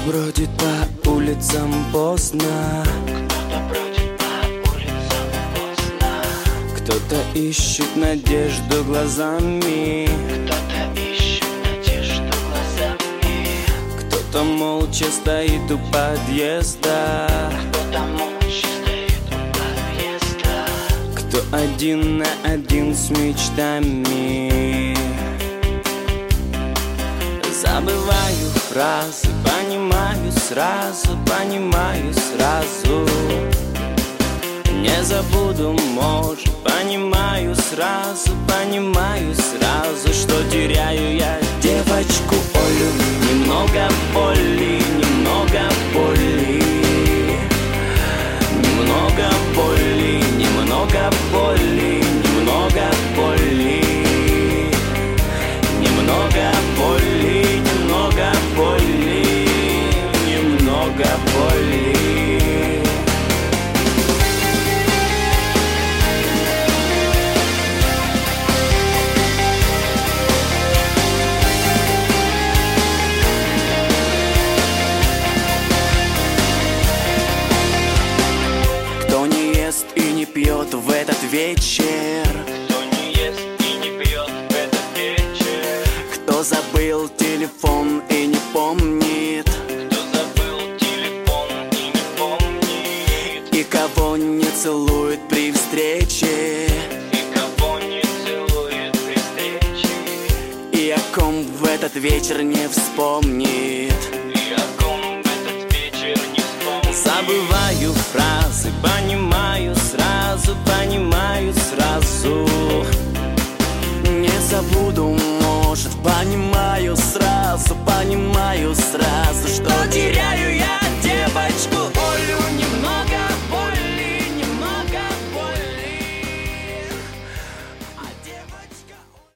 бродит по улицам поздно, кто-то ищет надежду глазами, кто-то молча стоит у подъезда, кто один на один с мечтами. Забываю фразы, понимаю сразу, не забуду, может, понимаю сразу, что теряю я девочку Олю. Немного боли, немного боли, немного боли, немного боли, немного боли, немного боли, немного боли, немного боли. Кто не ест и не пьет в этот вечер, Кто не ест и не пьет в этот вечер, кто забыл телефон и не помнит, кто забыл телефон и не помнит, и кого не целует при встрече, и кого не целует при встрече, и о ком в этот вечер не вспомнит. и о ком в этот вечер не вспомнит. Забываю фразы, понимаю